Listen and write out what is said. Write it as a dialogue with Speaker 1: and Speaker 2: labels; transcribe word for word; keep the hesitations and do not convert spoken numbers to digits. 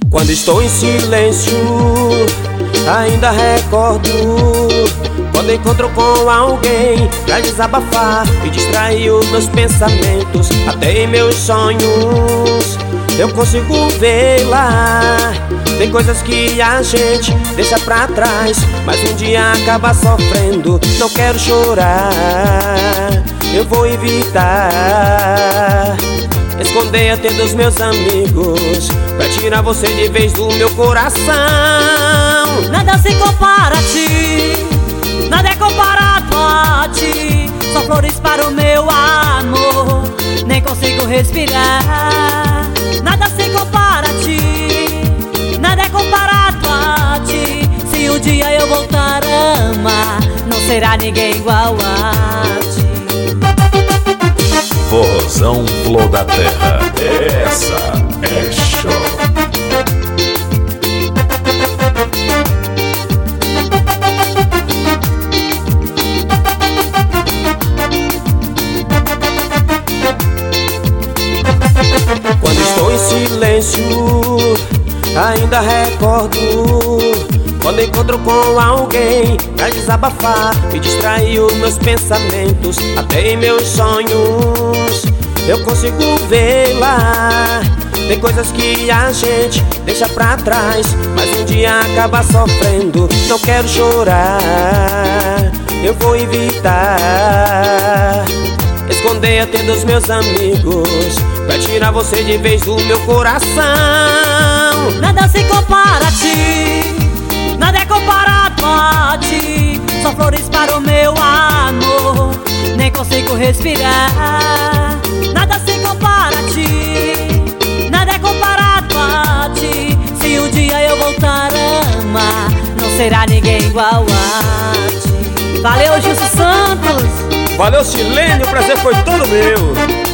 Speaker 1: Quando estou em silêncio, ainda recordo quando encontro com alguém pra desabafar e distrair os meus pensamentos. Até em meus sonhos eu consigo vê-la. Tem coisas que a gente deixa pra trás, mas um dia acaba sofrendo. Não quero chorar, eu vou evitar esconder até dos meus amigos pra tirar você de vez do meu coração.
Speaker 2: Nada se compara a ti, nada é comparado a ti. Só flores para o meu amor, nem consigo respirar. Nada se compara a ti, nada é comparado a ti. Se um dia eu voltar a amar, não será ninguém igual a ti.
Speaker 3: Forrozão Flor da Terra, essa é show.
Speaker 1: Quando estou em silêncio, ainda recordo quando encontro com alguém pra desabafar e distrair os meus pensamentos. Até em meus sonhos eu consigo vê-la. Tem coisas que a gente deixa pra trás, mas um dia acaba sofrendo. Não quero chorar, eu vou evitar esconder até dos meus amigos pra tirar você de vez do meu coração.
Speaker 2: Nada se compara a ti, nada é comparado a ti. Só flores para o meu amor, nem consigo respirar. Nada se compara a ti, nada é comparado a ti. Se um dia eu voltar a amar, não será ninguém igual a ti. Valeu, Gilson Santos.
Speaker 1: Valeu, Silênio, o prazer foi todo meu.